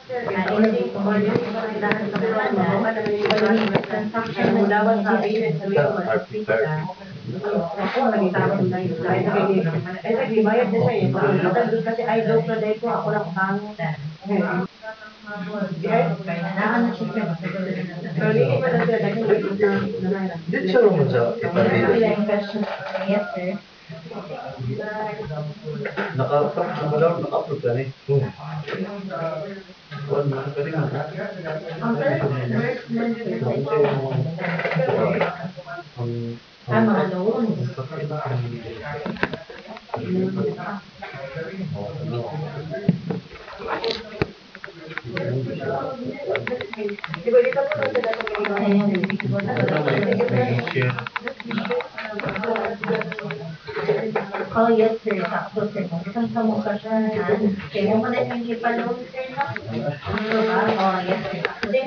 Dito siya naman sa ipandila. Naka-upload ka rin. Kuwan mo, pwede nga. Oh, yes, sir. Sakto, sir. Isang kamukasan. Kaya mo na yung ipalong, sir, no? Oh, yes, sir. Sakto, sir.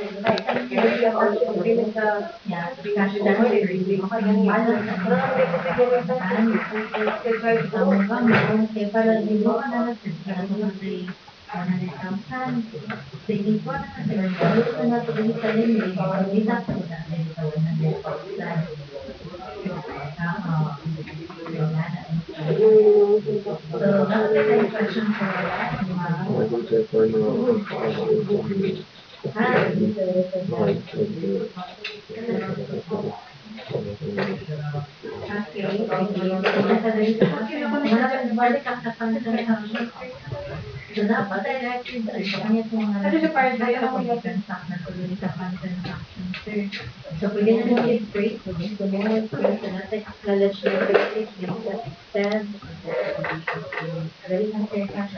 Yeah, cash na, sir. Ano, tama ba? Kaya para di mo ka na, sir. Para tumatay 100,000. Sige po na, sir. Ano sa nato din sa lindi? Hindi na po na. 100,000. So, nakatay tayo question for balik ang transaction. So, dapat ay record sir. So, kanya po mga transact na tuloy sa transaction, sir. So, pwede na nyo i-break. Kung gusto mo, i-break sa natin. Acknowledge na i-break. Extend. Dali na, sir. Cash.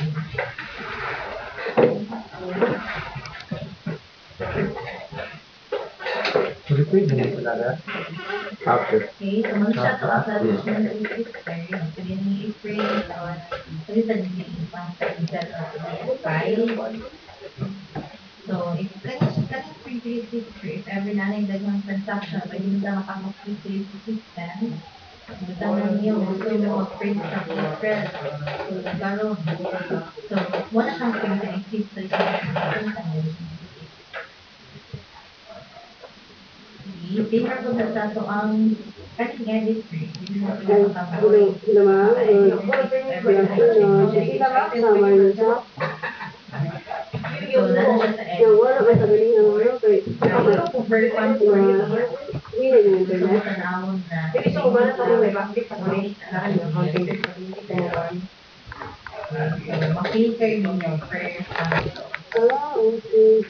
Repeat mo talaga. After. Okay, so mag-shot ako sa additional basics, sir. Pwede na i-break. Pwede sa So, if kanyang pre-creative if every nanay dagang transaction, pwede mo na makapag-creative system. Gusto na niyo, gusto mo mag-print sa April. So, nagkaroon. So, wala siyang pre-creative Paper ko sa to ang cutting edit. Makita ninyo first.